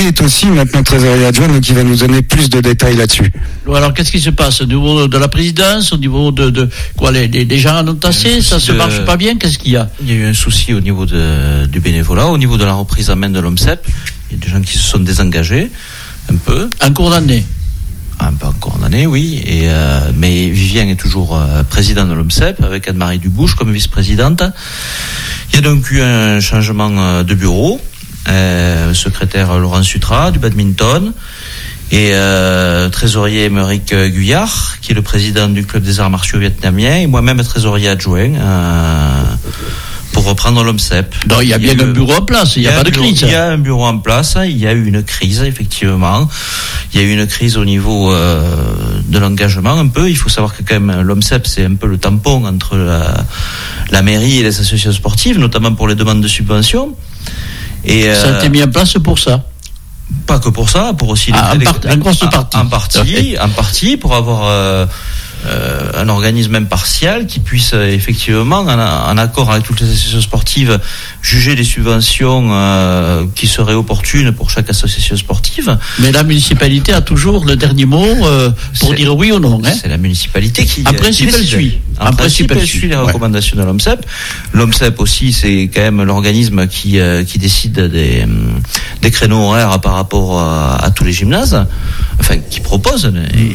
est aussi maintenant trésorier adjoint, donc il va nous donner plus de détails là-dessus. Alors, qu'est-ce qui se passe au niveau de la présidence, au niveau de quoi, les gens en ont assez, ça se marche pas bien, qu'est-ce qu'il y a? Il y a eu un souci au niveau du bénévolat, au niveau de la reprise en main de l'OMSEP. Il y a des gens qui se sont désengagés, un peu. En cours d'année? Un peu en cours d'année, oui. Mais Vivien est toujours président de l'OMSEP, avec Anne-Marie Dubouche comme vice-présidente. Il y a donc eu un changement de bureau. Secrétaire Laurent Sutra, du badminton. Et trésorier Émeric Guyard, qui est le président du club des arts martiaux vietnamiens, et moi-même trésorier adjoint pour reprendre l'OMSEP. Donc il y a bien un bureau en place, il n'y a pas de crise. Il y a un bureau en place, il y a eu une crise, effectivement. Il y a eu une crise au niveau de l'engagement un peu. Il faut savoir que quand même l'OMSEP, c'est un peu le tampon entre la mairie et les associations sportives, notamment pour les demandes de subventions. Et ça a été mis en place pour ça? Pas que pour ça, pour aussi en partie pour avoir un organisme impartial qui puisse effectivement, en accord avec toutes les associations sportives, juger les subventions qui seraient opportunes pour chaque association sportive. Mais la municipalité a toujours le dernier mot pour dire oui ou non. C'est la municipalité qui en principe elle suit. En principe elle suit les recommandations de l'OMSEP. L'OMSEP aussi, c'est quand même l'organisme qui décide des créneaux horaires par rapport à tous les gymnases, enfin qui propose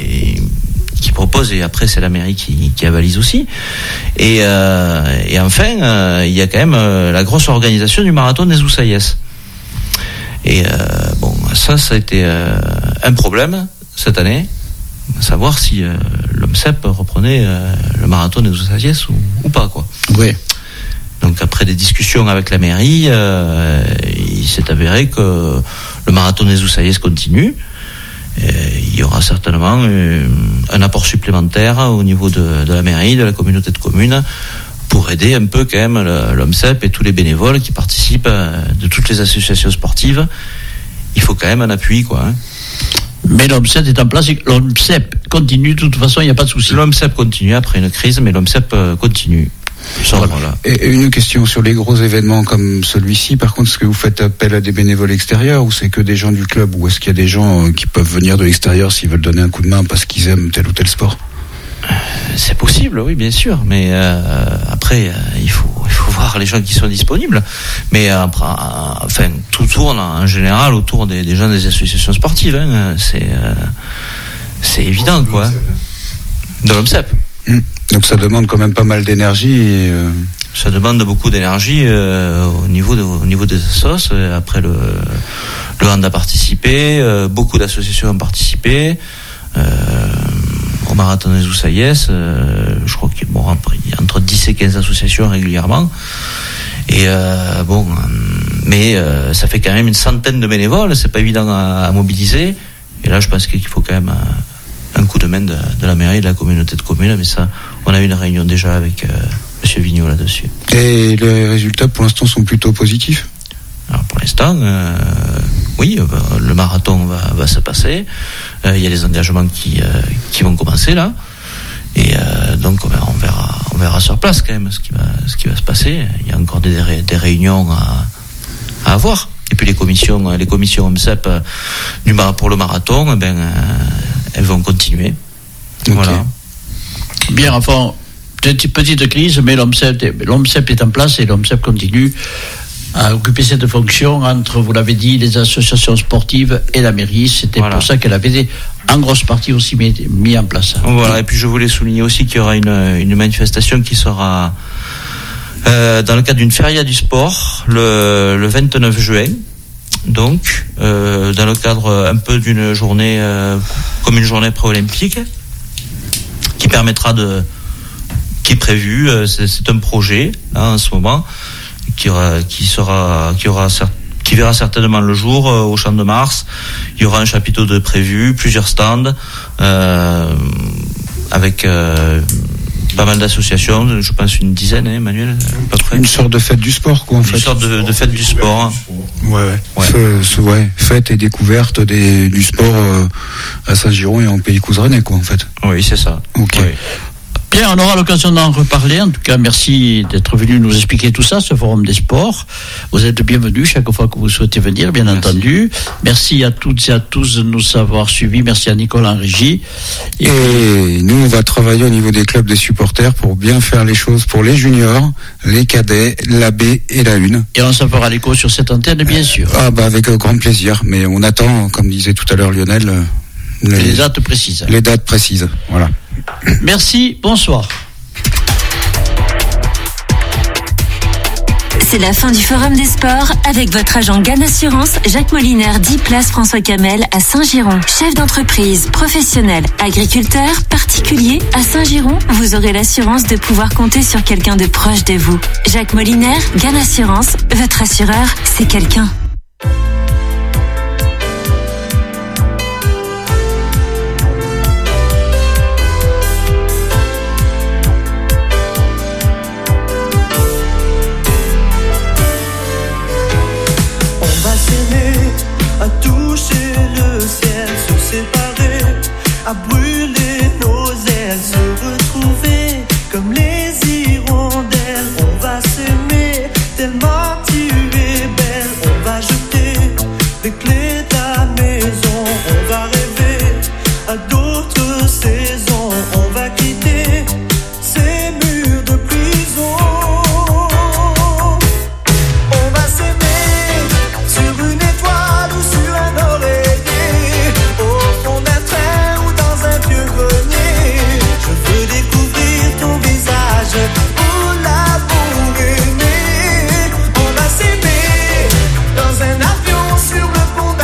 et après c'est la mairie qui avalise aussi. Et enfin il y a quand même la grosse organisation du marathon des Oussaïès. Et ça a été un problème cette année, savoir si l'OMSEP reprenait le marathon des Oussaïès ou pas, quoi. Oui. Donc après des discussions avec la mairie, il s'est avéré que le marathon des Oussaïès continue. Il y aura certainement un apport supplémentaire au niveau de la mairie, de la communauté de communes, pour aider un peu quand même l'OMSEP et tous les bénévoles qui participent de toutes les associations sportives. Il faut quand même un appui, quoi. Hein. Mais l'OMSEP est en place, l'OMSEP continue, de toute façon, il n'y a pas de souci. L'OMSEP continue après une crise, mais l'OMSEP continue. Voilà. Et une question sur les gros événements comme celui-ci, par contre, est-ce que vous faites appel à des bénévoles extérieurs ou c'est que des gens du club, ou est-ce qu'il y a des gens qui peuvent venir de l'extérieur s'ils veulent donner un coup de main parce qu'ils aiment tel ou tel sport? C'est possible, oui, bien sûr, mais après il faut voir les gens qui sont disponibles. Mais enfin, tout tourne en général autour des gens des associations sportives. Hein. C'est évident, quoi. De l'OMSEP. Donc ça demande quand même pas mal d'énergie. Ça demande beaucoup d'énergie au niveau des assos. Après le hand a participé, beaucoup d'associations ont participé. Au marathon des Oussaïès, je crois qu'il y a entre 10 et 15 associations régulièrement. Et mais ça fait quand même une centaine de bénévoles, c'est pas évident à mobiliser. Et là, je pense qu'il faut quand même un coup de main de la mairie, de la communauté de communes. Mais ça, on a eu une réunion déjà avec Monsieur Vigneault là-dessus. Et les résultats pour l'instant sont plutôt positifs? Alors pour l'instant, oui, le marathon va se passer. Il y a les engagements qui vont commencer là, et donc on verra sur place quand même ce qui va se passer. Il y a encore des réunions à avoir. Et puis les commissions OMSEP pour le marathon, elles vont continuer. Okay. Voilà. Bien, enfin, petite crise, mais l'OMSEP est en place et l'OMSEP continue à occuper cette fonction entre, vous l'avez dit, les associations sportives et la mairie. C'était pour ça qu'elle avait en grosse partie aussi mis en place. Voilà. Et puis je voulais souligner aussi qu'il y aura une manifestation qui sera dans le cadre d'une feria du sport le 29 juin. Donc dans le cadre un peu d'une journée comme une journée pré-olympique qui permettra qui est prévu, c'est un projet là en ce moment qui verra certainement le jour au Champ de Mars. Il y aura un chapiteau de prévu, plusieurs stands avec pas mal d'associations, je pense une dizaine, Emmanuel, à peu près. Une sorte de fête du sport, quoi, en fait. Une sorte de fête du sport. Ouais. Fête et découverte du sport à Saint-Giron et en Pays Couserannais, quoi, en fait. Oui, c'est ça. Ok. Bien, on aura l'occasion d'en reparler. En tout cas, merci d'être venu nous expliquer tout ça, ce forum des sports. Vous êtes bienvenus chaque fois que vous souhaitez venir, bien entendu. Merci à toutes et à tous de nous avoir suivis. Merci à Nicolas en régie. Et nous, on va travailler au niveau des clubs des supporters pour bien faire les choses pour les juniors, les cadets, la B et la 1. Et on s'en fera l'écho sur cette antenne, bien sûr. Avec grand plaisir. Mais on attend, comme disait tout à l'heure Lionel, les dates précises. Les dates précises, voilà. Merci, bonsoir. C'est la fin du Forum des Sports avec votre agent GAN Assurance, Jacques Moliner, 10 place François Camel à Saint-Giron. Chef d'entreprise, professionnel, agriculteur, particulier, à Saint-Giron, vous aurez l'assurance de pouvoir compter sur quelqu'un de proche de vous. Jacques Moliner, GAN Assurance, votre assureur, c'est quelqu'un. À toucher le ciel, se séparer, à brûler nos ailes, se retrouver comme les hirondelles. On va s'aimer tellement tu es belle. On va jeter les clés de la maison. On va rêver à d'autres saisons. On va quitter ces murs de prison. On va s'aimer sur une étoile ou sur un oreiller, au fond d'un train ou dans un vieux grenier. Je veux découvrir ton visage pour l'amour aimé. On va s'aimer dans un avion sur le pont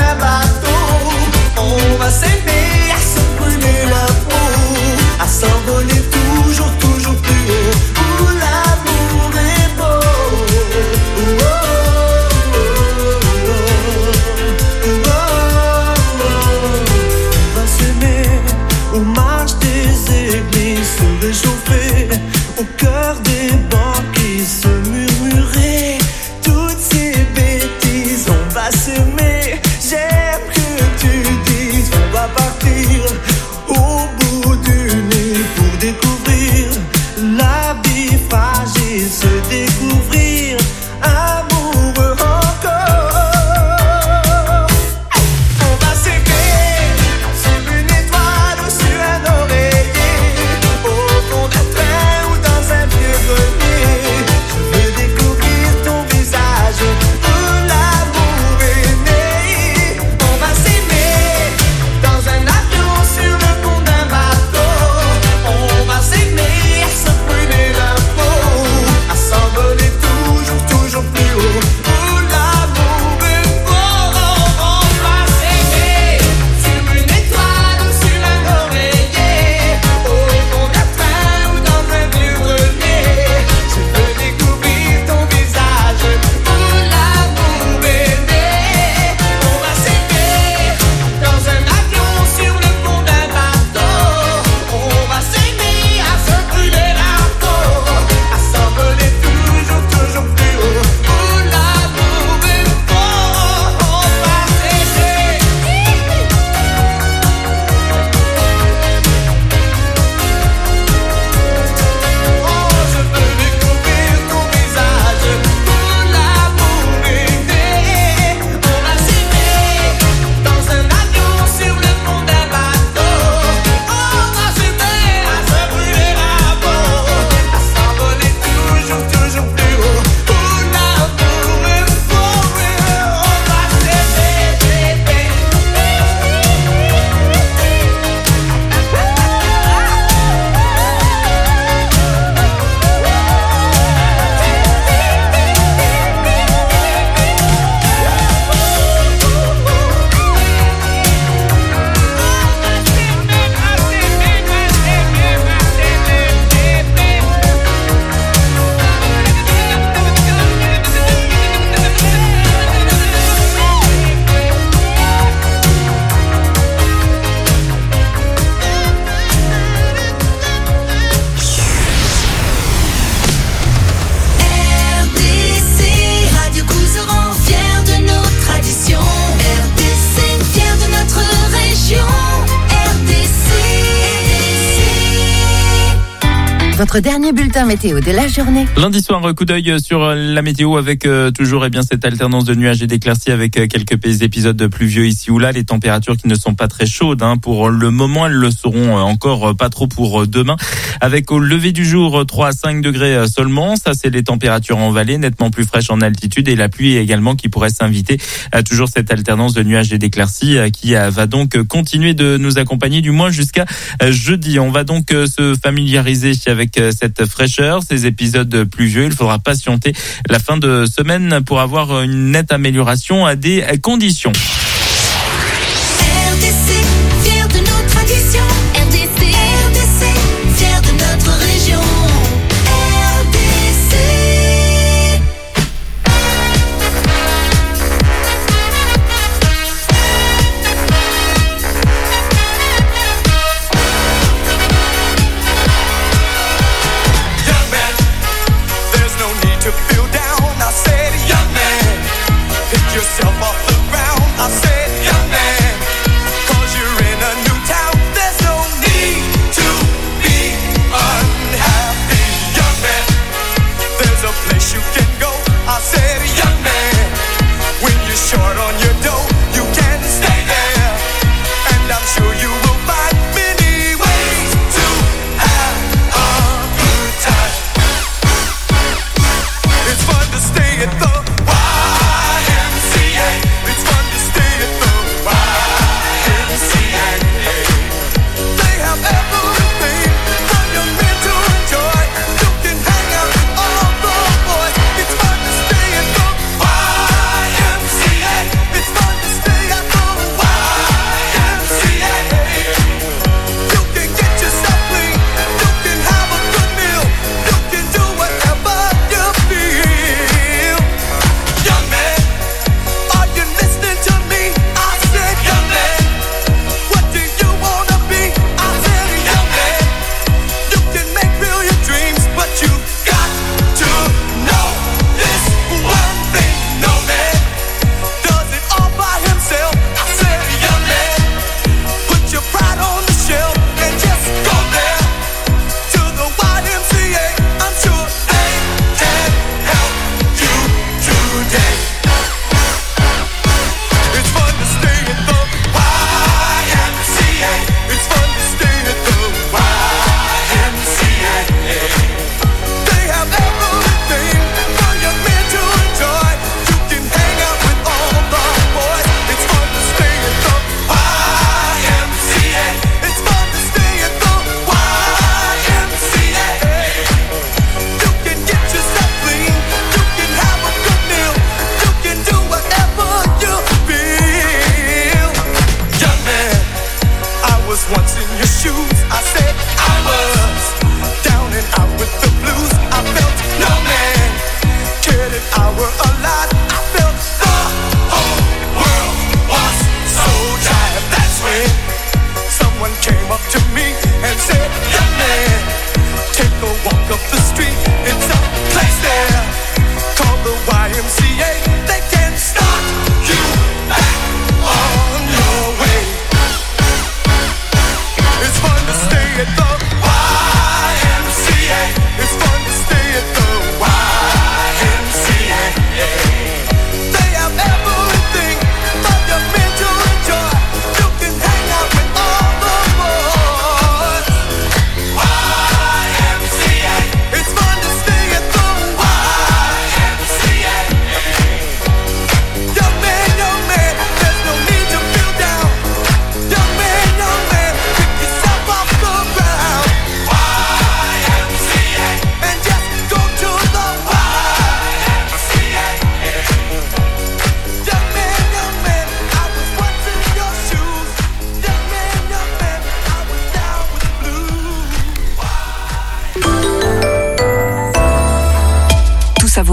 votre dernier bulletin météo de la journée. Lundi soir, coup d'œil sur la météo avec toujours cette alternance de nuages et d'éclaircies avec quelques épisodes pluvieux ici ou là. Les températures qui ne sont pas très chaudes pour le moment, elles le seront encore pas trop pour demain. Avec au lever du jour 3 à 5 degrés seulement. Ça, c'est les températures en vallée, nettement plus fraîches en altitude, et la pluie également qui pourrait s'inviter. Toujours cette alternance de nuages et d'éclaircies qui va donc continuer de nous accompagner du moins jusqu'à jeudi. On va donc se familiariser avec cette fraîcheur, ces épisodes pluvieux. Il faudra patienter la fin de semaine pour avoir une nette amélioration à des conditions. RDC, fier de nos traditions. RDC, fier de notre région. RDC. Young man, there's no need to feel down. I said, young man, pick yourself off the ground. I said, young man, 'cause you're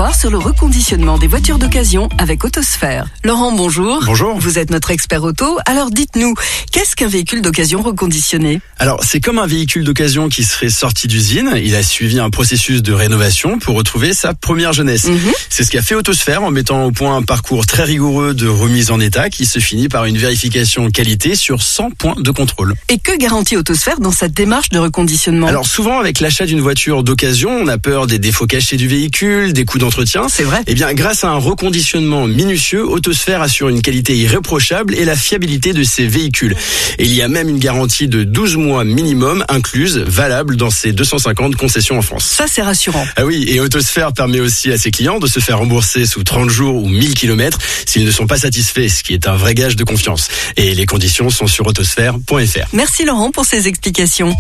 savoir sur le reconditionnement des voitures d'occasion avec Autosphère. Laurent, bonjour. Bonjour. Vous êtes notre expert auto. Alors dites-nous, qu'est-ce qu'un véhicule d'occasion reconditionné ? Alors, c'est comme un véhicule d'occasion qui serait sorti d'usine. Il a suivi un processus de rénovation pour retrouver sa première jeunesse. C'est ce qu'a fait Autosphère en mettant au point un parcours très rigoureux de remise en état qui se finit par une vérification qualité sur 100 points de contrôle. Et que garantit Autosphère dans cette démarche de reconditionnement ? Alors souvent, avec l'achat d'une voiture d'occasion, on a peur des défauts cachés du véhicule, des coûts d'entretien. C'est vrai. Eh bien, grâce à un reconditionnement minutieux, Autosphère assure une qualité irréprochable et la fiabilité de ses véhicules. Et il y a même une garantie de 12 mois minimum incluse, valable dans ses 250 concessions en France. Ça, c'est rassurant. Ah oui, et Autosphère permet aussi à ses clients de se faire rembourser sous 30 jours ou 1000 km s'ils ne sont pas satisfaits, ce qui est un vrai gage de confiance. Et les conditions sont sur autosphère.fr. Merci Laurent pour ces explications.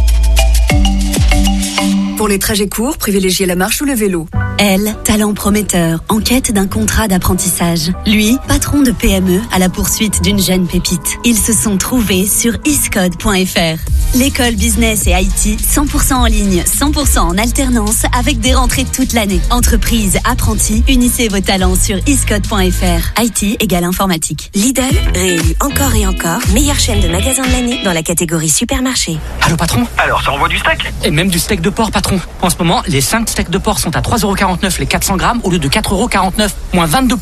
Pour les trajets courts, privilégiez la marche ou le vélo. Elle, talent prometteur, en quête d'un contrat d'apprentissage. Lui, patron de PME à la poursuite d'une jeune pépite. Ils se sont trouvés sur iscode.fr. L'école business et IT, 100% en ligne, 100% en alternance, avec des rentrées toute l'année. Entreprise, apprentis, unissez vos talents sur iscode.fr. IT égale informatique. Lidl, réélu encore et encore, meilleure chaîne de magasins de l'année dans la catégorie supermarché. Allô patron ? Alors ça envoie du steak ? Et même du steak de porc patron. En ce moment, les 5 steaks de porc sont à 3,49€ les 400 grammes au lieu de 4,49€, moins 22%.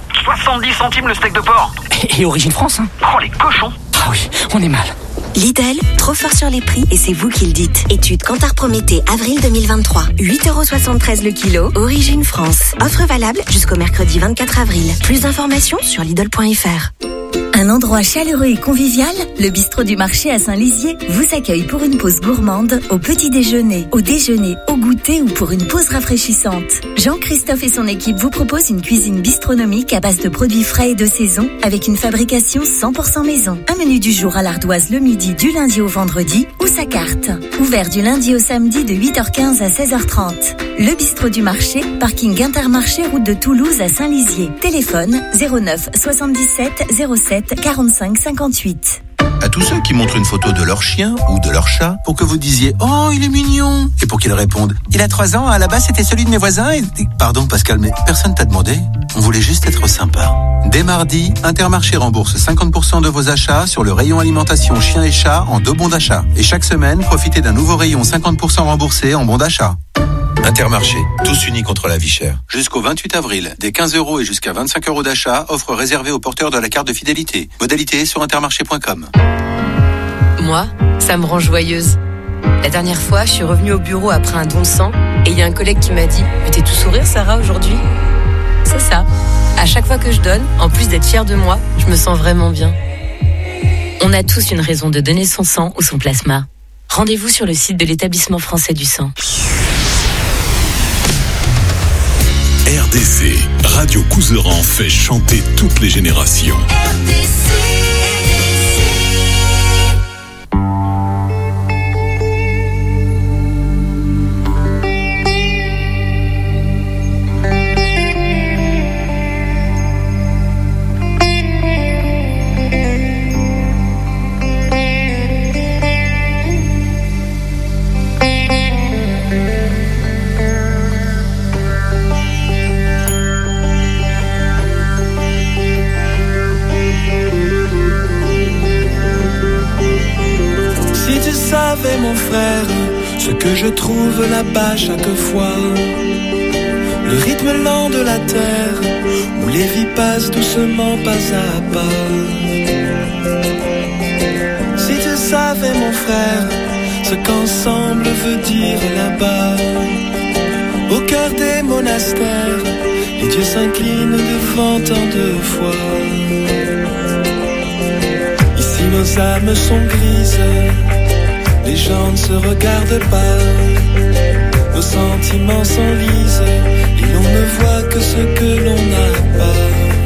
70 centimes le steak de porc. Et origine France, hein. Oh les cochons. Ah oui, on est mal. Lidl, trop fort sur les prix et c'est vous qui le dites. Étude Kantar Prométhée, avril 2023. 8,73€ le kilo, origine France. Offre valable jusqu'au mercredi 24 avril. Plus d'informations sur Lidl.fr. Un endroit chaleureux et convivial, le bistrot du marché à Saint-Lizier vous accueille pour une pause gourmande, au petit déjeuner, au déjeuner, au goûter ou pour une pause rafraîchissante. Jean-Christophe et son équipe vous proposent une cuisine bistronomique à base de produits frais et de saison avec une fabrication 100% maison. Un menu du jour à l'ardoise le midi du lundi au vendredi ou sa carte. Ouvert du lundi au samedi de 8h15 à 16h30. Le bistrot du marché, parking Intermarché, route de Toulouse à Saint-Lizier. Téléphone 09 77 07 45 58. À tous ceux qui montrent une photo de leur chien ou de leur chat pour que vous disiez « Oh, il est mignon !» et pour qu'ils répondent « Il a 3 ans, à la base c'était celui de mes voisins et... » Pardon Pascal, mais personne t'a demandé. On voulait juste être sympa. Dès mardi, Intermarché rembourse 50% de vos achats sur le rayon alimentation chien et chat en 2 bons d'achat. Et chaque semaine, profitez d'un nouveau rayon 50% remboursé en bons d'achat. Intermarché, tous unis contre la vie chère. Jusqu'au 28 avril, des 15€ et jusqu'à 25€ d'achat, offre réservée aux porteurs de la carte de fidélité. Modalité sur intermarché.com. Moi, ça me rend joyeuse. La dernière fois, je suis revenue au bureau après un don de sang et il y a un collègue qui m'a dit « Mais t'es tout sourire, Sarah, aujourd'hui ?» C'est ça. À chaque fois que je donne, en plus d'être fière de moi, je me sens vraiment bien. On a tous une raison de donner son sang ou son plasma. Rendez-vous sur le site de l'Établissement français du sang. RDC, Radio Couseran fait chanter toutes les générations. Mon frère, ce que je trouve là-bas chaque fois, le rythme lent de la terre, où les vies passent doucement pas à pas. Si tu savais mon frère, ce qu'ensemble veut dire là-bas, au cœur des monastères, les dieux s'inclinent devant tant de fois. Ici nos âmes sont grises, les gens ne se regardent pas, nos sentiments s'enlisent et l'on ne voit que ce que l'on n'a pas.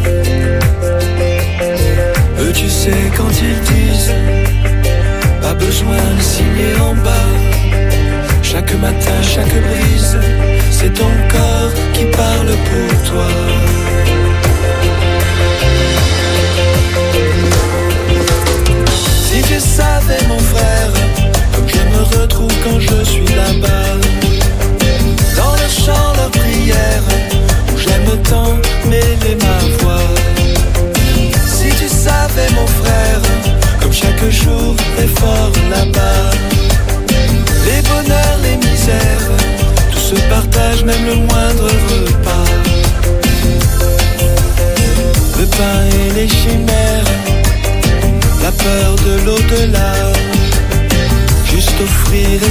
Eux tu sais quand ils disent, pas besoin de signer en bas. Chaque matin, chaque brise, c'est ton corps qui parle pour toi. Si tu savais mon frère, je me retrouve quand je suis là-bas, dans leur chant, leur prière,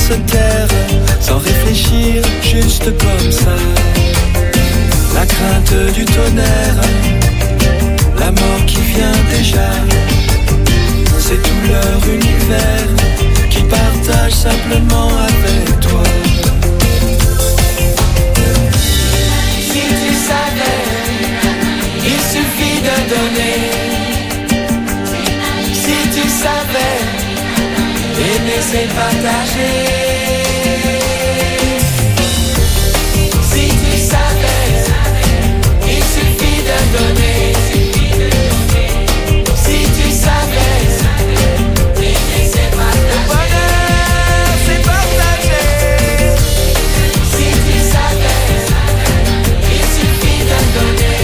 se taire, sans réfléchir, juste comme ça. La crainte du tonnerre, la mort qui vient déjà, c'est tout leur univers qu'ils partagent simplement avec toi. Si tu savais, il suffit de donner. Si tu savais, aimer c'est partager. Si tu savais, il suffit de donner. Si tu savais, aimer c'est partager. Le bonheur c'est partager. Si tu savais, il suffit de donner.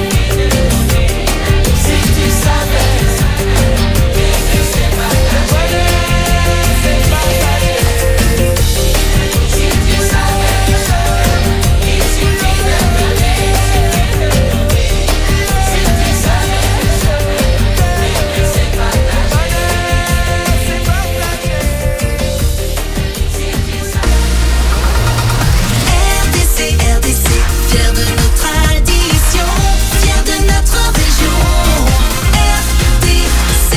Si tu savais, aimer c'est partager. Le bonheur c'est partager. Si tu savais, il suffit de donner. Si tu savais, aimer c'est partager. RDC, RDC, fier de nos traditions, fier de notre région. RDC.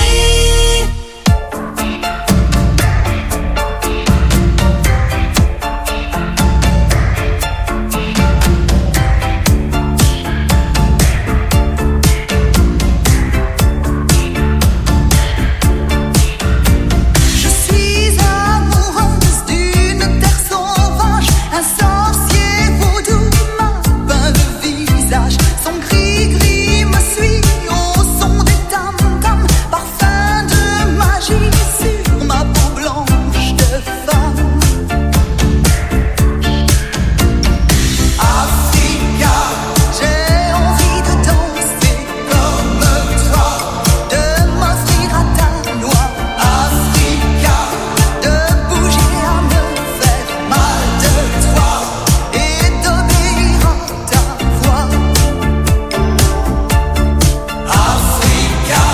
Je suis amoureuse d'une terre sauvage, un sorcier vaudou m'a peint le visage. Son gris-gris me suit au son des tam-tams, parfum de magie sur ma peau blanche de femme. Africa, j'ai envie de danser comme toi, de m'offrir à ta loi. Africa, de bouger à me faire mal de toi et d'obéir à ta voix. Africa,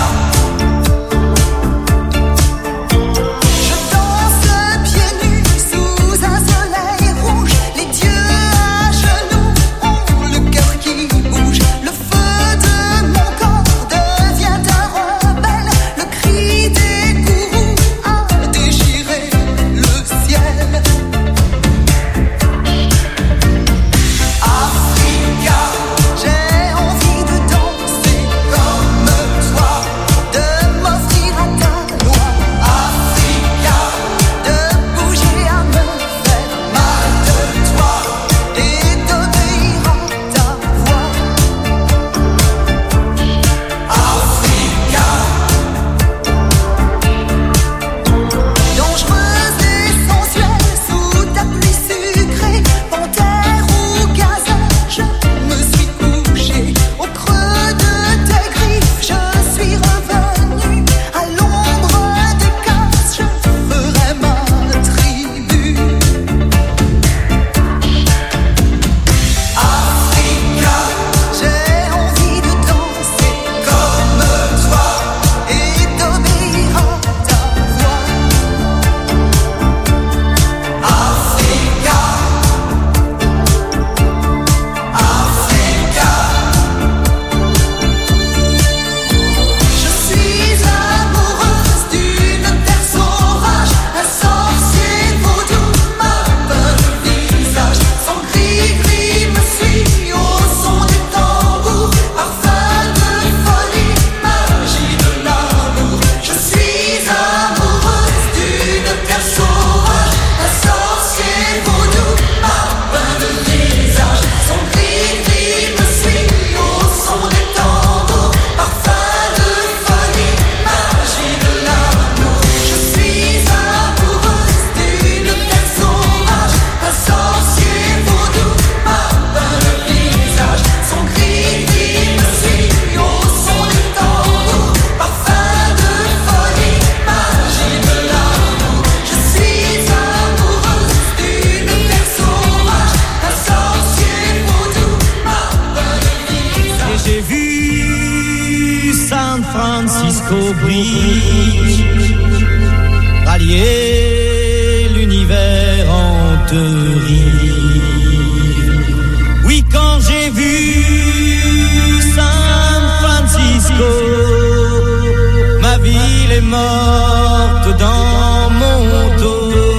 je danse pieds nus sous un soleil rouge, les dieux à genoux ont le cœur qui bouge. Le feu de mon corps devient un rebelle, le cri des gourous a déchiré le ciel. Africa, j'ai envie de danser comme toi, de m'offrir à ta loi. Africa, de bouger à me faire mal de toi et d'obéir à ta voix. Africa, dangereuse et sensuelle sous ta pluie sucrée, panthère ou gazelle, je me suis couchée au creux de tes griffes. Je suis revenue à l'ombre des cases, je ferai ma tribu. Africa, j'ai envie de danser comme toi et d'obéir à ta voix. Africa, Africa, je suis amoureuse d'une terre sauvage, un sorcier vaudou m'a peint le visage. Son gris-gris me suit au son des tambours, parfum de folie, magie de l'amour. Je suis amoureuse d'une terre sauvage, un sorcier vaudou m'a peint le visage. Son gris-gris me suit au son des tambours, parfum de folie, magie de l'amour. Je suis amoureuse d'une terre sauvage, un sorcier vaudou m'a peint le visage. Son gris-gris me suit au son des tambours, parfum de folie, magie de l'amour. Je suis amoureuse d'une terre sauvage, un sorcier vaudou m'a peint le visage. Et j'ai vu San Francisco Bridge rallier l'univers. deux rives. Oui, quand j'ai vu San Francisco, ma ville est morte dans mon dos.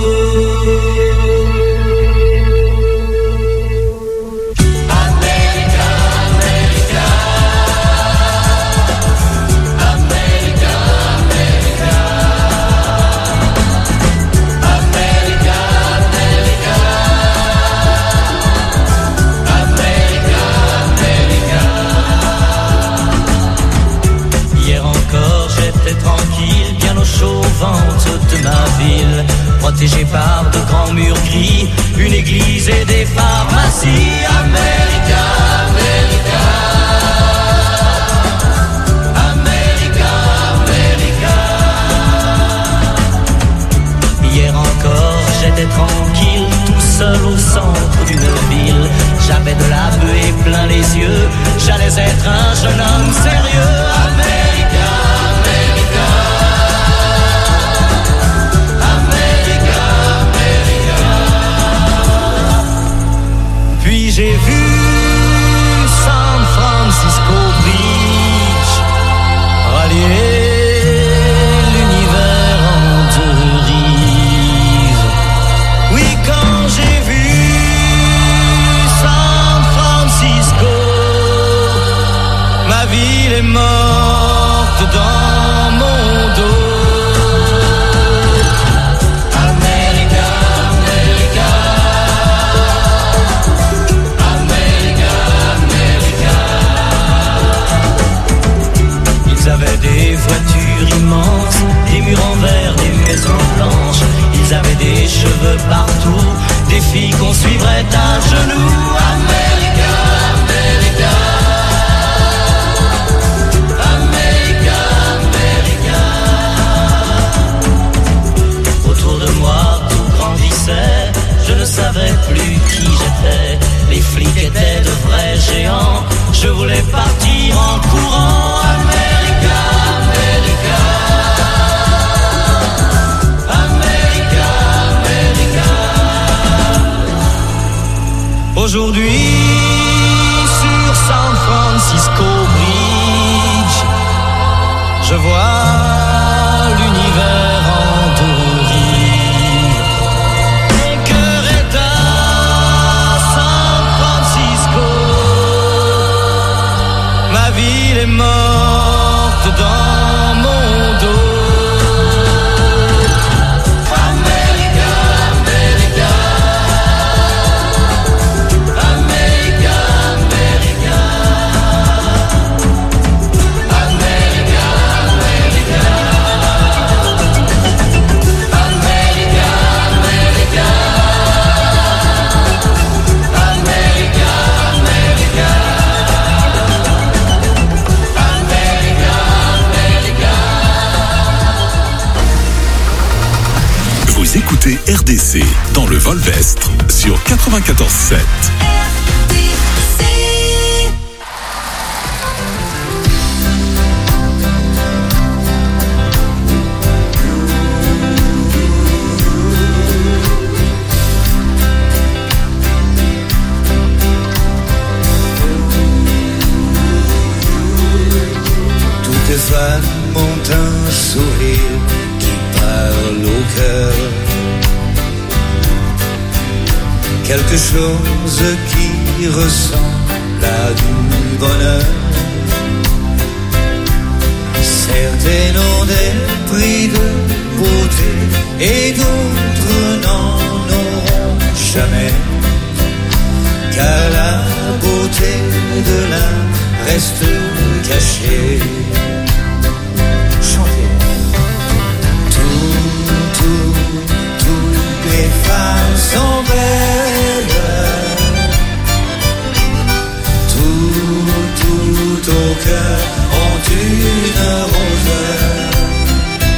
Tranquille, bien au chaud ventre de ma ville, protégé par de grands murs gris, une église et des pharmacies. America, America, America, America. Hier encore, j'étais tranquille, tout seul au centre d'une ville. J'avais de la buée plein les yeux, j'allais être un jeune homme sérieux. America. Puis j'ai vu San Francisco Bridge rallier l'univers en deux rives. Oui, quand j'ai vu San Francisco, ma ville est morte dans mon dos. Ils avaient des voitures immenses, des murs en verre, des maisons blanches. Ils avaient des cheveux partout, des filles qu'on suivrait à genoux. America, America, America, America. Autour de moi tout grandissait, je ne savais plus qui j'étais. Les flics étaient de vrais géants, je voulais partir en courant. America, America, America, America. Aujourd'hui, sur San Francisco Bridge, je vois l'univers en deux rives. Mon cœur est à San Francisco, ma ville est morte dans mon dos. America, America, America, America, America, America, America, America, America, America. Vous écoutez RDC dans le Volvestre sur 94.7. Toutes les femmes ont un sourire qui parle au cœur. Quelque chose qui ressemble à du bonheur. Certaines ont des prix de beauté et d'autres n'en auront jamais. Car la beauté de l'un reste cachée. Chantez. Toutes les femmes sont belles. Tout au cœur ont une rose.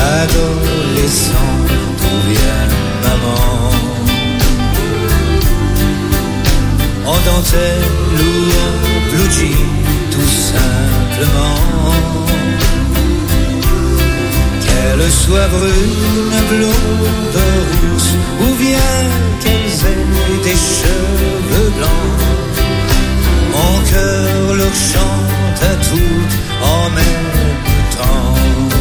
adolescent, d'où vient maman? En dentelle ou en blue jean, tout simplement. Qu'elle soit brune, blonde, rousse, ou bien qu'elles aient des cheveux blancs, mon cœur leur chante à toutes en même temps.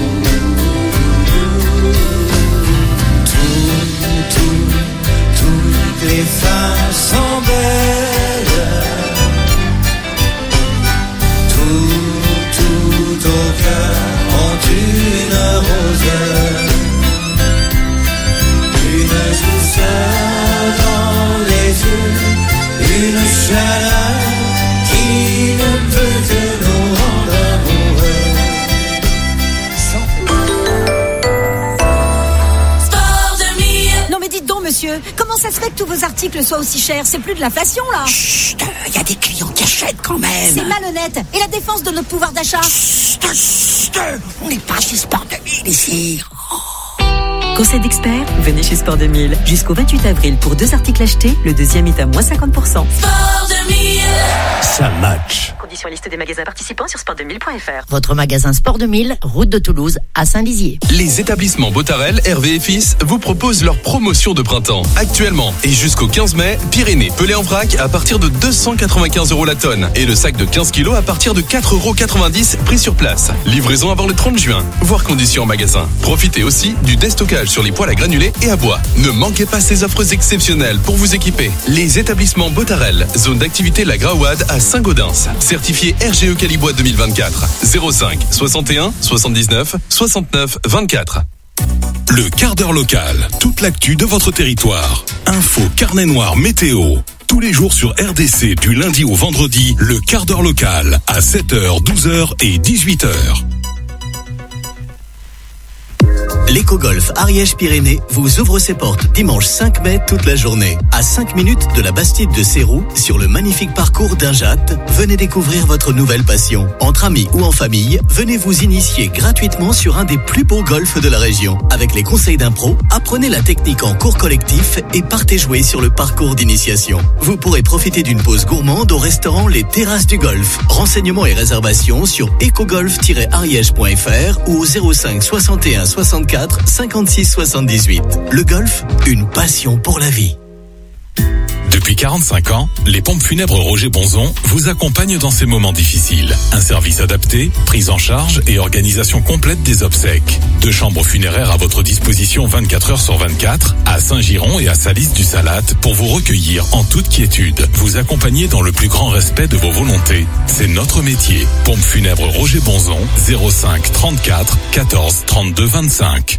Toutes les femmes sont belles, tout au cœur ont une rose, une douceur dans les yeux, une chaleur qui ne peut que nous rendre amoureux. Sport 2000. Non mais dites donc monsieur, comment ça se fait que tous vos articles soient aussi chers? C'est plus de l'inflation là. Chut, y a des clients qui achètent quand même. C'est malhonnête. Et la défense de notre pouvoir d'achat? Chut, on n'est pas chez Sport 2000 ici. Conseil d'experts, venez chez Sport 2000. Jusqu'au 28 avril, pour 2 articles achetés, le deuxième est à moins 50%. Sport 2000. Ça match. Conditions liste des magasins participants sur sport2000.fr. Votre magasin Sport 2000, route de Toulouse, à Saint-Lizier. Les établissements Botarel, Hervé et Fils vous proposent leur promotion de printemps. Actuellement et jusqu'au 15 mai, Pyrénées pelé en vrac à partir de 295 € la tonne et le sac de 15 kg à partir de 4,90 € pris sur place. Livraison avant le 30 juin, voire conditions en magasin. Profitez aussi du déstockage sur les poêles à granulés et à bois. Ne manquez pas ces offres exceptionnelles pour vous équiper. Les établissements Botarel, zone d'activité La Graouade à Saint-Gaudens. Certifié RGE Calibois 2024. 05 61 79 69 24. Le quart d'heure local. Toute l'actu de votre territoire. Info, carnet noir, météo. Tous les jours sur RDC du lundi au vendredi, le quart d'heure local à 7h, 12h et 18h. L'Éco-Golf Ariège-Pyrénées vous ouvre ses portes dimanche 5 mai toute la journée. À 5 minutes de la Bastide de Sérou, sur le magnifique parcours d'Injat, venez découvrir votre nouvelle passion. Entre amis ou en famille, venez vous initier gratuitement sur un des plus beaux golfs de la région. Avec les conseils d'un pro, apprenez la technique en cours collectif et partez jouer sur le parcours d'initiation. Vous pourrez profiter d'une pause gourmande au restaurant Les Terrasses du Golf. Renseignements et réservations sur ecogolf-ariège.fr ou au 05 61 64 56 78. Le golf, une passion pour la vie. Depuis 45 ans, les pompes funèbres Roger Bonzon vous accompagnent dans ces moments difficiles. Un service adapté, prise en charge et organisation complète des obsèques. 2 chambres funéraires à votre disposition 24 heures sur 24 à Saint-Giron et à Salis-du-Salat pour vous recueillir en toute quiétude. Vous accompagner dans le plus grand respect de vos volontés. C'est notre métier. Pompes funèbres Roger Bonzon, 05 34 14 32 25.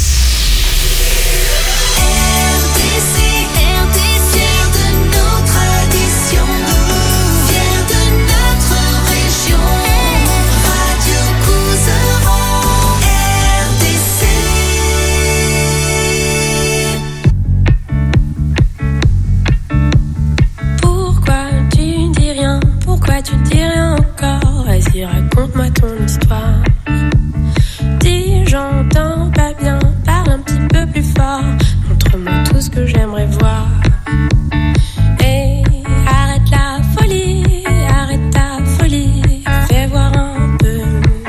Tu dis rien encore, vas-y raconte-moi ton histoire. Dis j'entends pas bien, parle un petit peu plus fort, montre-moi tout ce que j'aimerais voir. Et arrête la folie, arrête ta folie, fais voir un peu.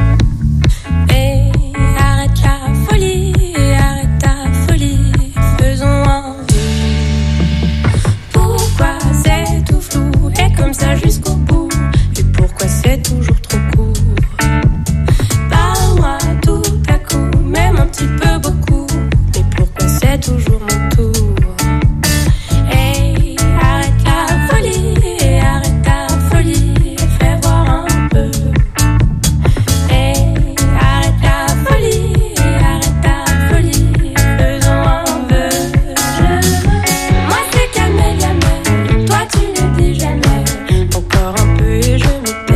Et arrête la folie, arrête ta folie, faisons un peu. Pourquoi c'est tout flou et comme ça jusqu'au bout? C'est toujours trop court. Parle-moi tout à coup, même un petit peu beaucoup. Mais pourquoi c'est toujours mon tour? Hey, arrête la folie, arrête ta folie, fais voir un peu. Hey, arrête la folie, arrête ta folie, faisons un peu. Moi c'est Camélia, mais toi tu ne dis jamais. Encore un peu et je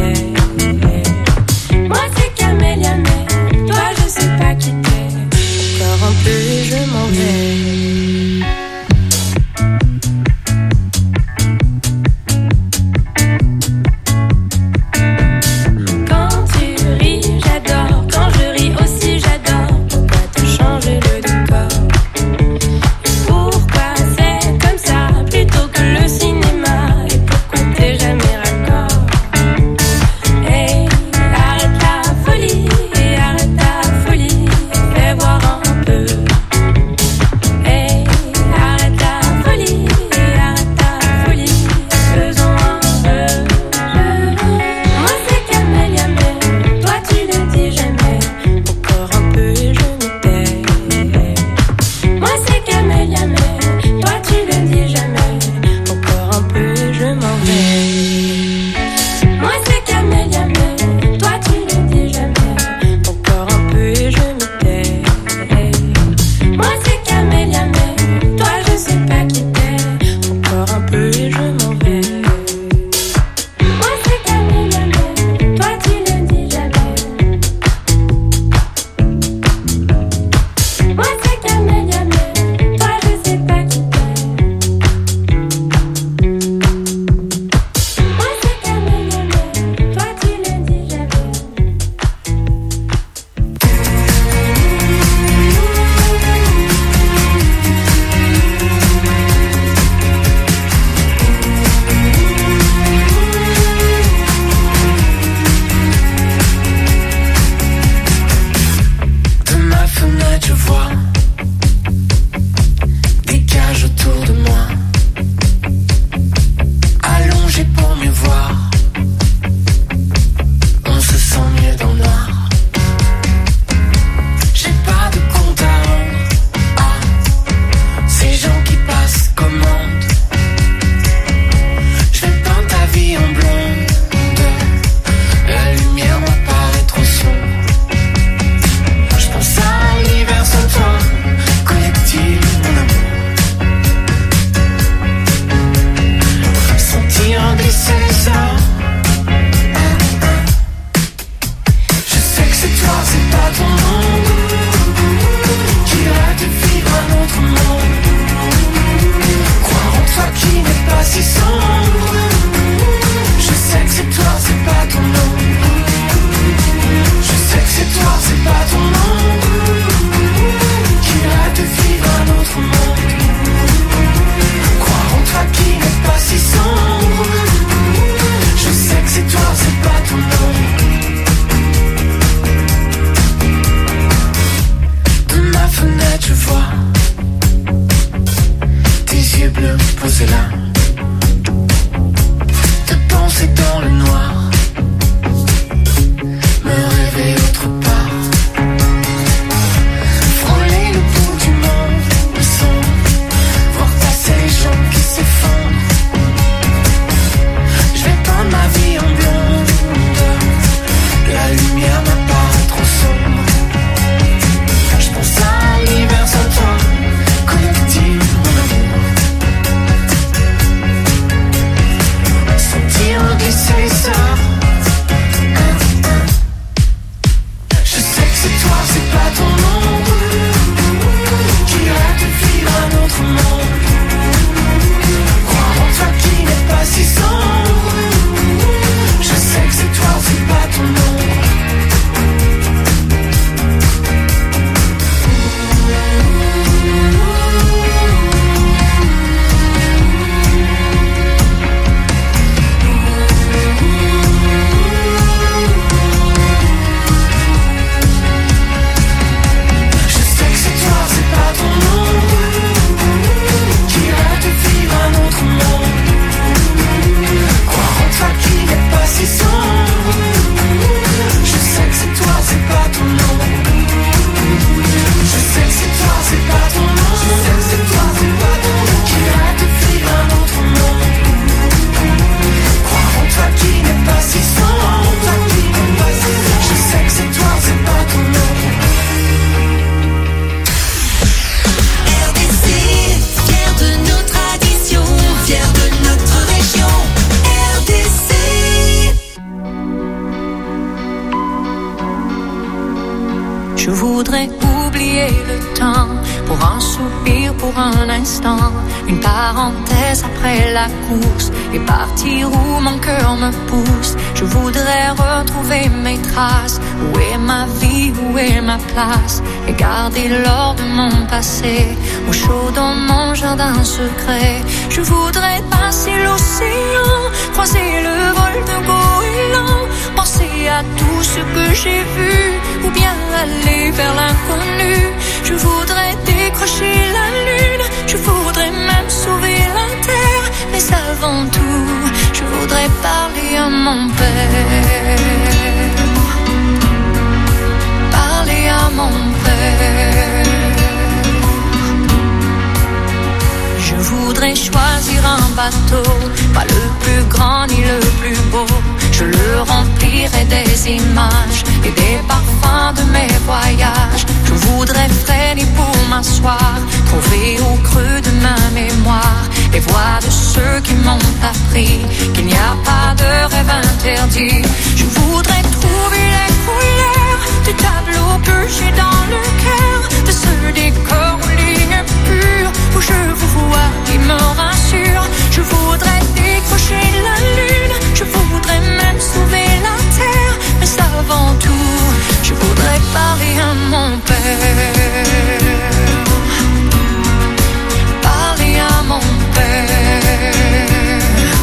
je m'en vais. Quand tu ris, j'adore. Quand je ris aussi, j'adore. Pourquoi te toi, tes yeux bleus posés là, te penser dans le noir, me rêver autre part, frôler le bout du monde, le son, voir passer les gens qui s'effondrent. Je vais peindre ma vie en blonde, la lumière m'apparaît trop sombre. Je pense à l'hiver sans toi, collectif mon amour. Sentir glisser les heures. Je sais que c'est toi, c'est pas ton ombre qui rêve de vivre un autre monde. Croire en toi qui n'est pas si sombre. Je sais que c'est toi, c'est pas ton ombre. Je voudrais oublier le temps pour un soupir, pour un instant, une parenthèse après la course et partir où mon cœur me pousse. Je voudrais retrouver mes traces. Où est ma vie, où est ma place? Et garder l'or de mon passé au chaud dans mon jardin secret. Je voudrais passer l'océan, croiser le vol de goéland, penser à tout ce que j'ai vu, ou bien aller vers l'inconnu. Je voudrais décrocher la lune, je voudrais même sauver la terre. Mais avant tout, je voudrais parler à mon père. Parler à mon père. Je voudrais choisir un bateau, pas le plus grand ni le plus beau. Je le remplirai des images et des parfums de mes voyages. Je voudrais freiner pour m'asseoir, trouver au creux de ma mémoire les voix de ceux qui m'ont appris qu'il n'y a pas de rêve interdit. Je voudrais trouver les couleurs du tableau que j'ai dans le cœur, de ce décor aux lignes pures où je vous vois qui me rassure. Je voudrais décrocher la lune, je voudrais même sauver la terre. Mais avant tout, je voudrais parler à mon père. Parler à mon père.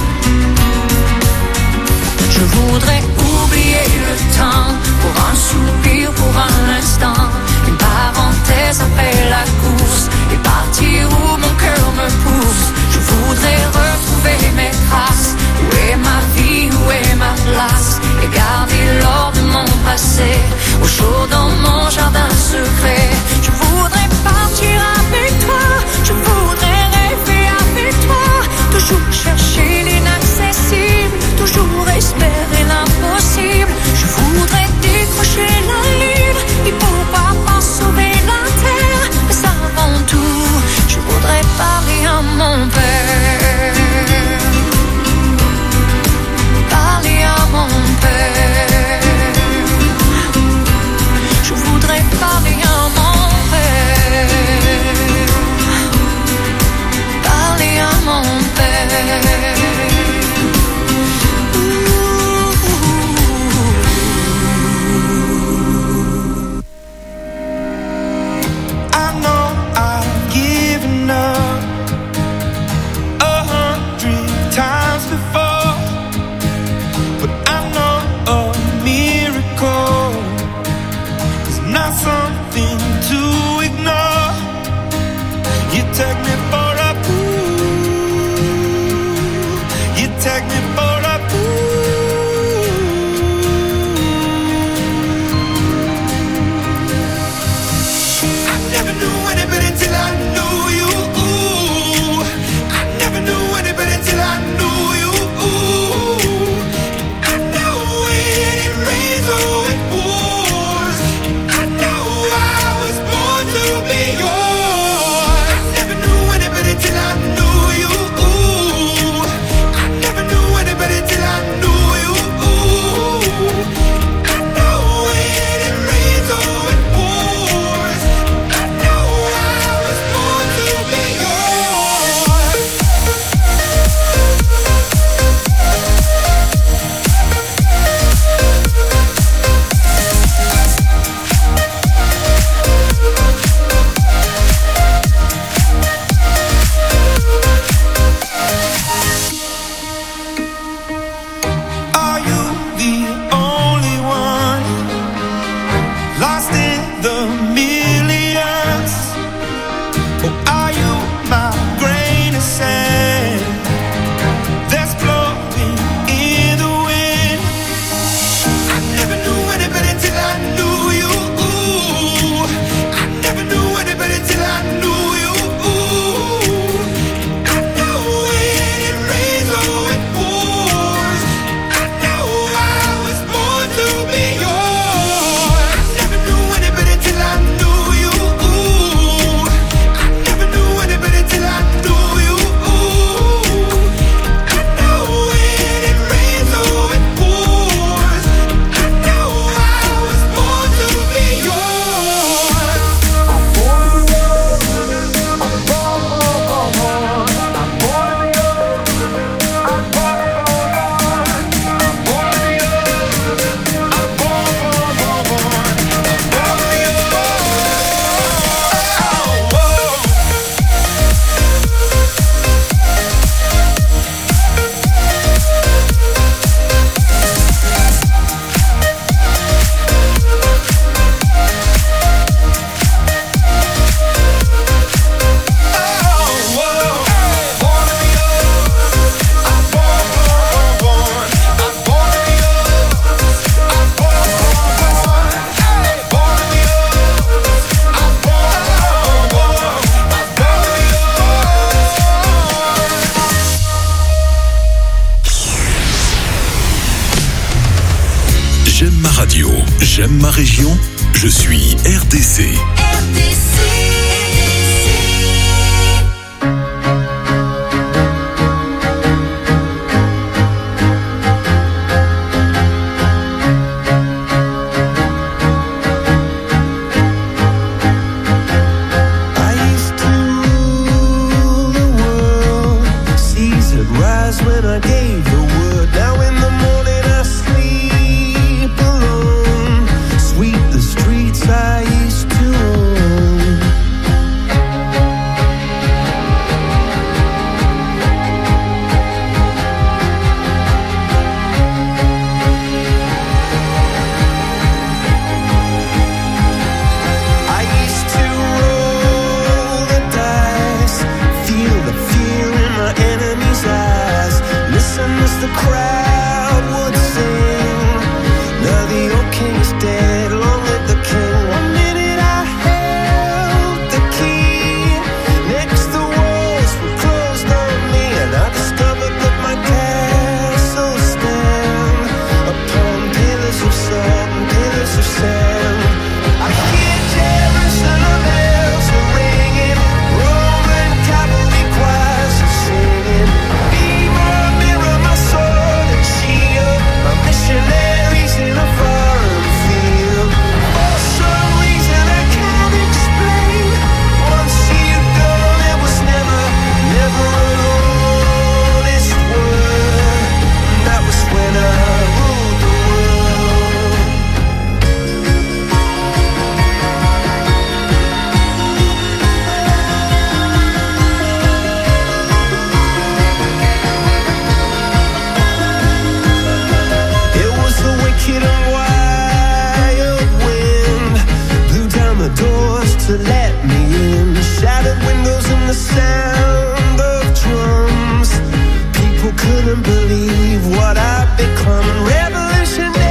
Je voudrais oublier le temps pour un soupir, pour un instant, une parenthèse J'aime ma radio, j'aime ma région, je suis RDC.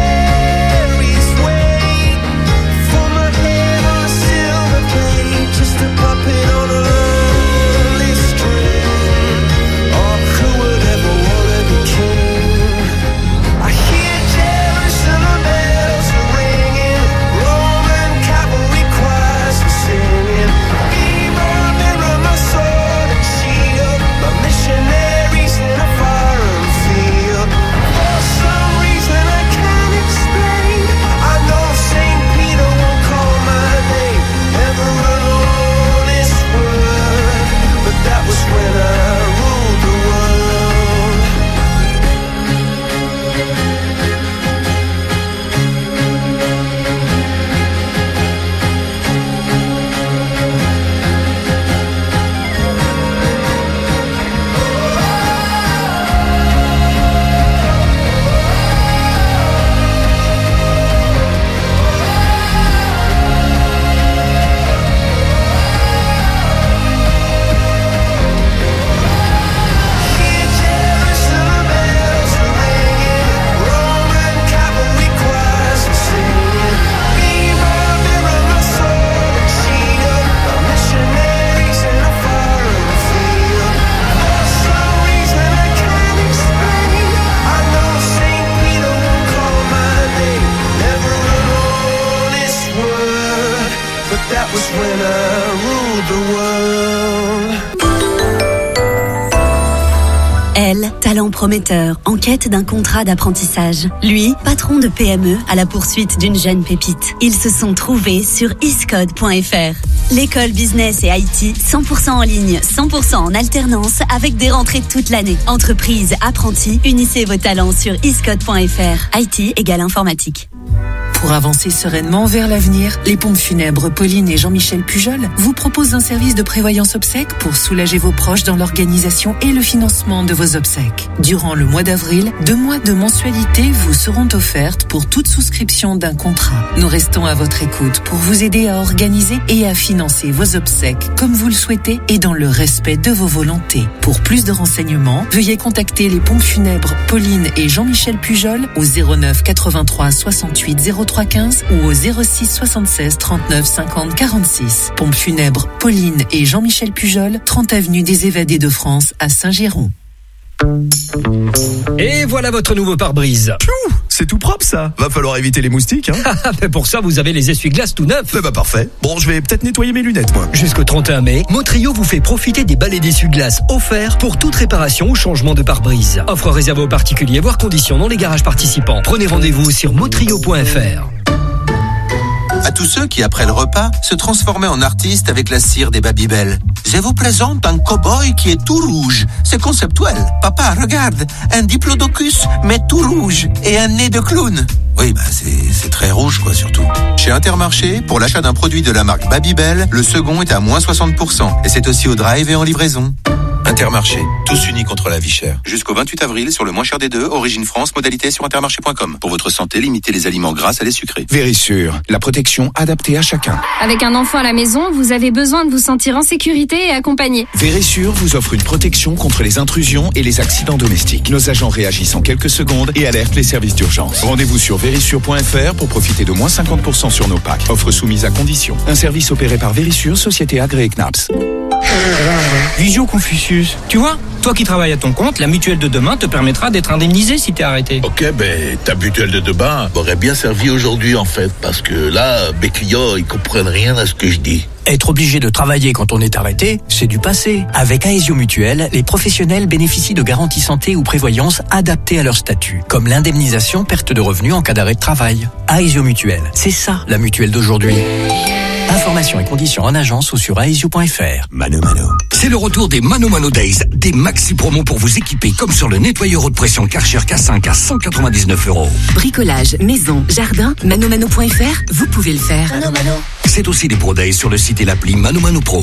Just Elle, talent prometteur, en quête d'un contrat d'apprentissage. Lui, patron de PME à la poursuite d'une jeune pépite. Ils se sont trouvés sur iscode.fr. L'école business et IT, 100% en ligne, 100% en alternance, avec des rentrées toute l'année. Entreprise, apprentis, unissez vos talents sur iscode.fr. IT égale informatique. Pour avancer sereinement vers l'avenir, les pompes funèbres Pauline et Jean-Michel Pujol vous proposent un service de prévoyance obsèques pour soulager vos proches dans l'organisation et le financement de vos obsèques. Durant le mois d'avril, 2 mois de mensualité vous seront offertes pour toute souscription d'un contrat. Nous restons à votre écoute pour vous aider à organiser et à financer vos obsèques comme vous le souhaitez et dans le respect de vos volontés. Pour plus de renseignements, veuillez contacter les pompes funèbres Pauline et Jean-Michel Pujol au 09 83 68 03 15 ou au 06 76 39 50 46. Pompes funèbres Pauline et Jean-Michel Pujol, 30 avenue des Évadés de France à Saint-Géron. Et voilà votre nouveau pare-brise. C'est tout propre ça. Va falloir éviter les moustiques. Mais pour ça, vous avez les essuie-glaces tout neufs. Bah parfait. Bon, je vais peut-être nettoyer mes lunettes moi. Jusqu'au 31 mai, Motrio vous fait profiter des balais d'essuie-glaces offerts pour toute réparation ou changement de pare-brise. Offre réservée aux particuliers, voire conditions dans les garages participants. Prenez rendez-vous sur motrio.fr. À tous ceux qui, après le repas, se transformaient en artistes avec la cire des Babybel. Je vous présente un cow-boy qui est tout rouge. C'est conceptuel. Papa, regarde, un diplodocus, mais tout rouge, et un nez de clown. Oui, c'est très rouge, quoi, surtout. Chez Intermarché, pour l'achat d'un produit de la marque Babybel, le second est à moins 60%. Et c'est aussi au drive et en livraison. Intermarché, tous unis contre la vie chère. Jusqu'au 28 avril, sur le moins cher des deux, Origine France, modalité sur intermarché.com. Pour votre santé, limitez les aliments gras à les sucrés. Vérissure, la protection adaptée à chacun. Avec un enfant à la maison, vous avez besoin de vous sentir en sécurité et accompagné. Vérissure vous offre une protection contre les intrusions et les accidents domestiques. Nos agents réagissent en quelques secondes et alertent les services d'urgence. Rendez-vous sur vérissure.fr pour profiter de moins 50% sur nos packs. Offre soumise à condition. Un service opéré par Vérissure, société agréée CNAPS. Visio Confucius, tu vois, toi qui travailles à ton compte, la mutuelle de demain te permettra d'être indemnisé si t'es arrêté. Ok, ta mutuelle de demain m'aurait bien servi aujourd'hui en fait, parce que là, mes clients, ils comprennent rien à ce que je dis. Être obligé de travailler quand on est arrêté, c'est du passé. Avec Aesio Mutuelle, les professionnels bénéficient de garanties santé ou prévoyance adaptées à leur statut, comme l'indemnisation perte de revenus en cas d'arrêt de travail. Aesio Mutuelle, c'est ça la mutuelle d'aujourd'hui. Informations et conditions en agence ou sur aesio.fr. Mano Mano. C'est le retour des Mano Mano Days, des maxi promos pour vous équiper comme sur le nettoyeur haute pression Karcher K5 à 199 €. Bricolage, maison, jardin, manomano.fr, vous pouvez le faire. Mano Mano. C'est aussi des Pro Days sur le site et l'appli Mano Mano Pro.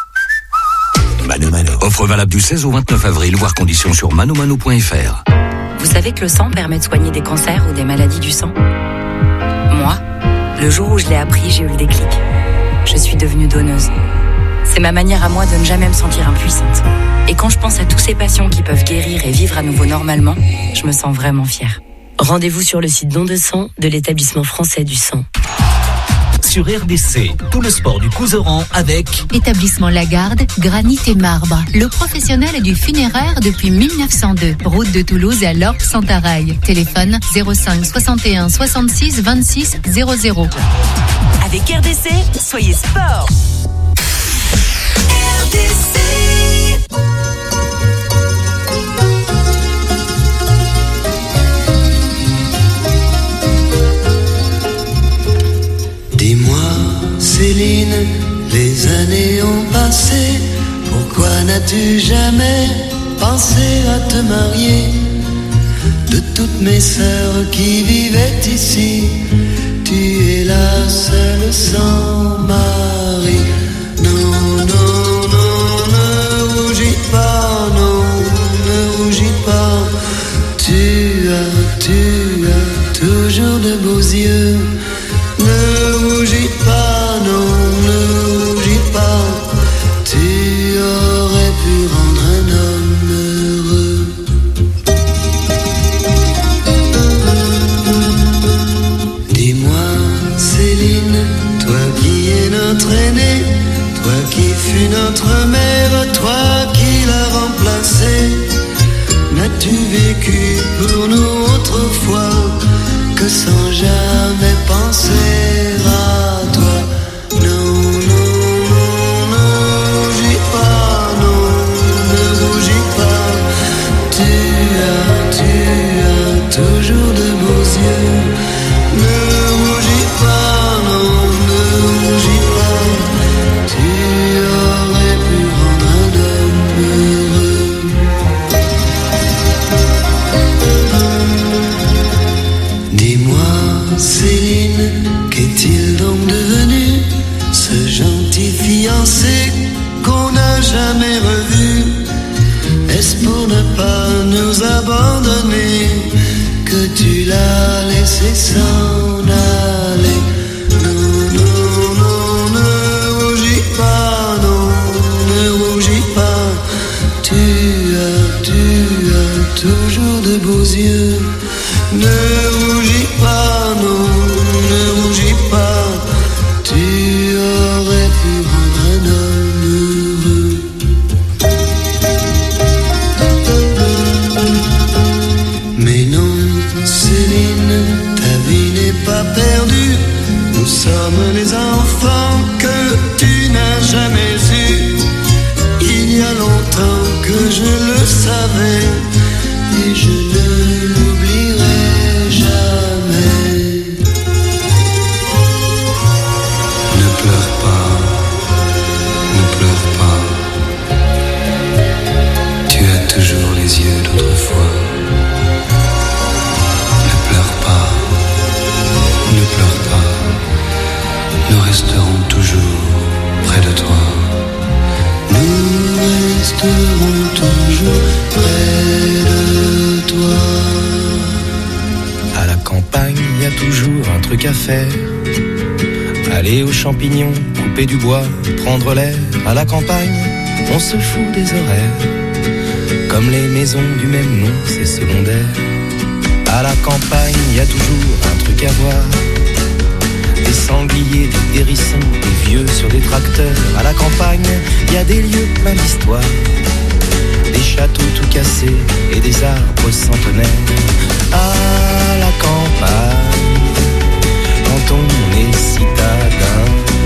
Mano Mano. Offre valable du 16 au 29 avril, voire conditions sur manomano.fr. Vous savez que le sang permet de soigner des cancers ou des maladies du sang? Moi, le jour où je l'ai appris, j'ai eu le déclic. Je suis devenue donneuse. C'est ma manière à moi de ne jamais me sentir impuissante. Et quand je pense à tous ces patients qui peuvent guérir et vivre à nouveau normalement, je me sens vraiment fière. Rendez-vous sur le site don de sang de l'établissement français du sang. Sur RDC, tout le sport du Couserans avec Établissement Lagarde, granit et marbre. Le professionnel du funéraire depuis 1902. Route de Toulouse à Lorp-Santaraille. Téléphone 05 61 66 26 00. Avec RDC, soyez sport. RDC. Dis-moi, Céline, les années ont passé. Pourquoi n'as-tu jamais pensé à te marier? De toutes mes sœurs qui vivaient ici, tu es la seule sans mari. Non, non, non, ne rougis pas, non, ne rougis pas. Tu as toujours de beaux yeux. Ne rougis pas, non, ne rougis pas. Tu aurais pu rendre un homme heureux. Dis-moi, Céline, toi qui es notre aînée, toi qui fus notre mère, toi qui l'as remplacée, n'as-tu vécu pour nous autrefois que sans jamais penser à toi? Non, non, non, ne rougis pas, non, ne rougis pas. Tu nous abandonner, que tu l'as laissé s'en aller. Non, non, non, ne rougis pas, non, ne rougis pas. Tu as toujours de beaux yeux. Ne rougis pas, non, ne rougis pas. Tu aurais pu rendre un homme heureux. Mais non, Céline, ta vie n'est pas perdue. Nous sommes les enfants que tu n'as jamais eus. Il y a longtemps que je le savais, et je ne l'oublierai jamais. Ne pleure pas, ne pleure pas. Tu as toujours les yeux d'autrefois. Ne pleure pas, ne pleure pas. Nous resterons toujours près de toi. Nous resterons toujours près de toi. À la campagne, il y a toujours un truc à faire. Aller aux champignons, couper du bois, prendre l'air. À la campagne, on se fout des horaires. Comme les maisons du même nom, c'est secondaire. À la campagne, il y a toujours un truc à voir. Des sangliers, des hérissons, des vieux sur des tracteurs. À la campagne, il y a des lieux pleins d'histoire. Des châteaux tout cassés et des arbres centenaires. À la campagne, quand on est citadin.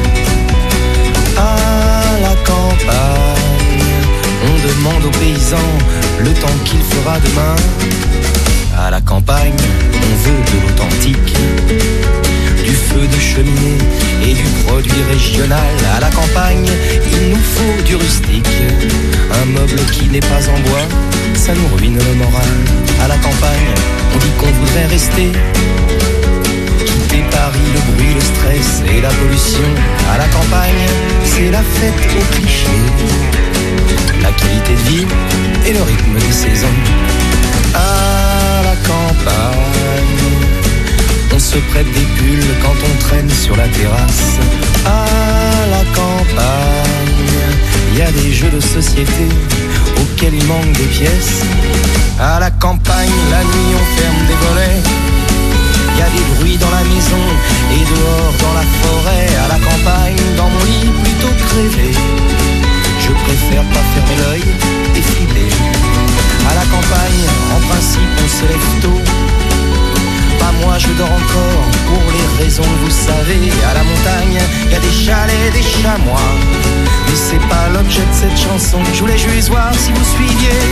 À la campagne, on demande aux paysans le temps qu'il fera demain. À la campagne, on veut de l'authentique, du feu de cheminée et du produit régional. À la campagne, il nous faut du rustique. Un meuble qui n'est pas en bois, ça nous ruine le moral. À la campagne, on dit qu'on voudrait rester. Quitter Paris, le bruit, le stress et la pollution. À la campagne, c'est la fête au cliché. La qualité de vie et le rythme des saisons. À la campagne, on se prête des pulls quand on traîne sur la terrasse. À la campagne, il y a des jeux de société auxquels il manque des pièces. À la campagne, la nuit on ferme des volets. Il y a des bruits dans la maison et dehors dans la forêt. À la campagne, dans mon lit plutôt crevé, je préfère pas fermer l'œil et flipper. À la campagne, en principe on se lève tôt. Pas moi, je dors encore pour les raisons que vous savez. À la montagne, il y a des chalets, des chamois. Mais c'est pas l'objet de cette chanson. Je voulais juste voir si vous suiviez.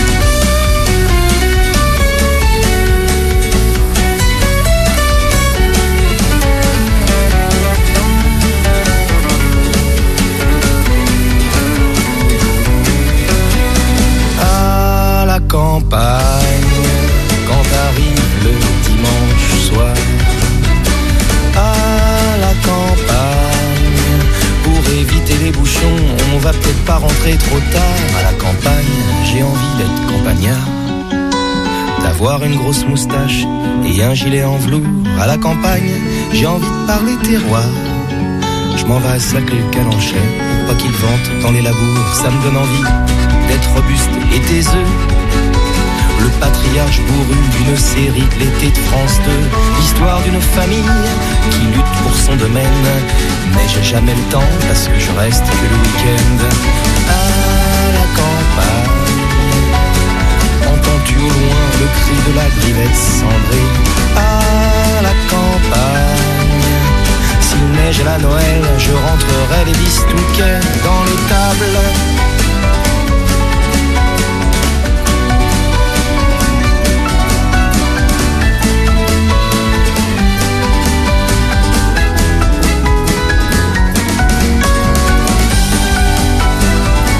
À la campagne, quand arrive le dimanche soir. À la campagne, pour éviter les bouchons, on va peut-être pas rentrer trop tard. À la campagne, j'ai envie d'être campagnard, d'avoir une grosse moustache et un gilet en velours. À la campagne, j'ai envie de parler terroir. Je m'en vais à Saclay-le-Calanchais pour pas qu'ils vantent dans les labours. Ça me donne envie d'être robuste et taiseux. Le patriarche bourru d'une série de l'été de France 2. L'histoire d'une famille qui lutte pour son domaine. Mais j'ai jamais le temps parce que je reste que le week-end.